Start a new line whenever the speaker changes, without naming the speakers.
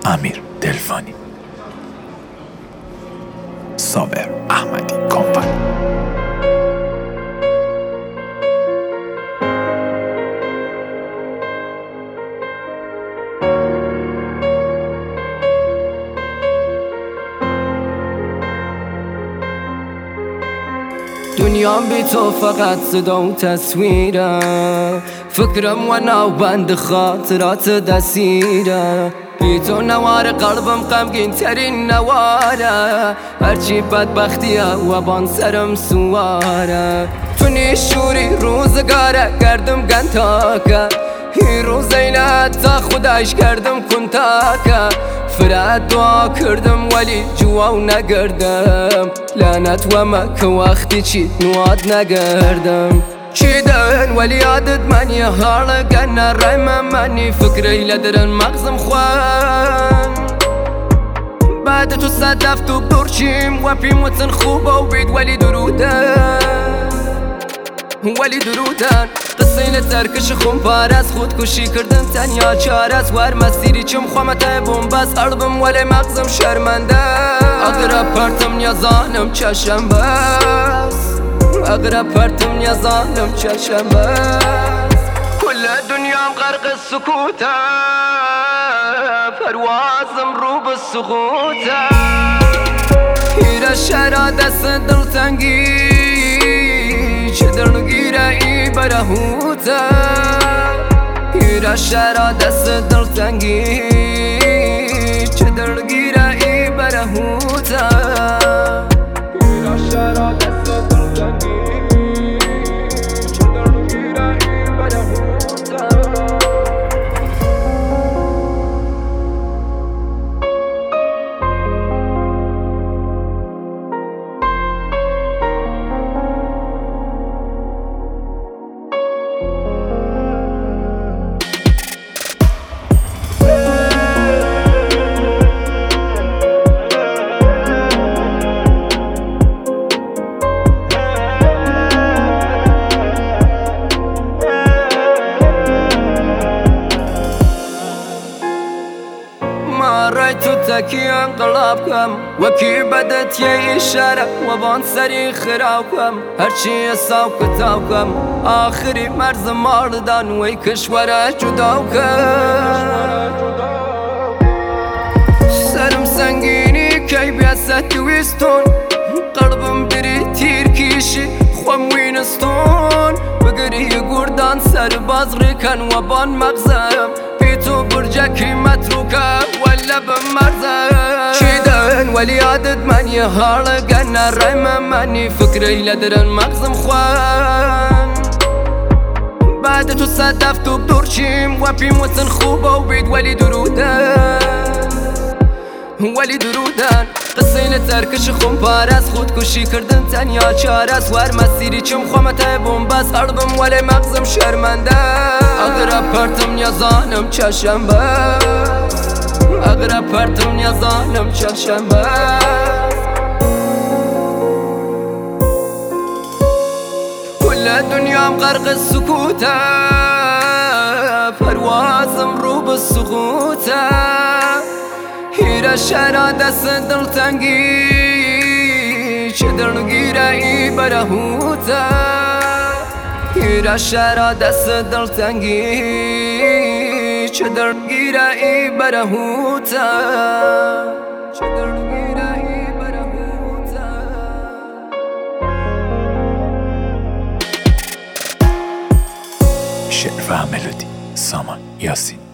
امیر دلفانی، صابر احمدی کمپانی.
دنیام بی تو فقط صدا و تصویره، فکرم و ناوبند خاطرات دسیره. بی تو نوار قلبم غمگین ترین نواره، هرچی بدبختیه و بان سرم سواره. تو نیشوری روزگاره کردم گنتاکه، هی روزینه تا خودش کردم کنتاکه. فرات دعا کردم ولی جواو نگردم، لعنت و مکه وقتی چی نواد نگردم. چیدن ولی یادت منی حالا گنه رایم منی، فکری لدرن مغزم خوان. بعد تو صدف تو برچیم و پیموتن خوبه و بید ولی درودن قصه ترکش خون پارست، خودکشی کردن تنیا چارست. ور مسیری چم خوامت بومبست قلبم ولی مغزم شرمنده. اقرب پرتم نیازانم چشم بست، اقرب پرتم نیازانم چشم بست. کل دنیام غرق سکوته، پروازم رو به سقوطه. هیره شهر دست دلتنگی، چه درنگیره ای برهوته. هیره شهر دست دلتنگی، چه درنگیره ای برهوته. هیره شهر دست دلتنگی، چه درنگیره ای برهوته. رای تو تکی انقلاب کم، وکی بدت یه اشاره و بان سری خراب کم. هرچی حساب کتاب کم، آخری مرز ماردان وی کشوره جدا کم. سرم سنگینی کی بیست دویستون، قلبم بری تیر کیشی خوام وینستون. بگری گردان سر باز ریکن و بان مغزم، بی تو برجکی متروکه ولا بمرزم. چیدن ولی یادت منی حالا گنه رایم منی، فکری لدرن مغزم خوان. بعد تو صدف تو بدرچیم و پیموتن خوبه و بید ولی درودن قصه ترکش خون پارست، خودکشی کردن تنیا چارست. ور مسیری چم خوامت بومبست قلبم ولی مغزم شرمنده. اقرب پرتم نیازانم چشم بست، اقرب پرتم نیازانم چشم بست. کل دنیام غرق سکوته، پروازم رو به سقوطه. هیره شهر دست دلتنگی، چه درنگیره ای برهوته. هیره شهر دست دلتنگی، چه درنگیره ای برهوته. چه درنگیره ای برهوته.
شعر و ملودی سامان یاسین.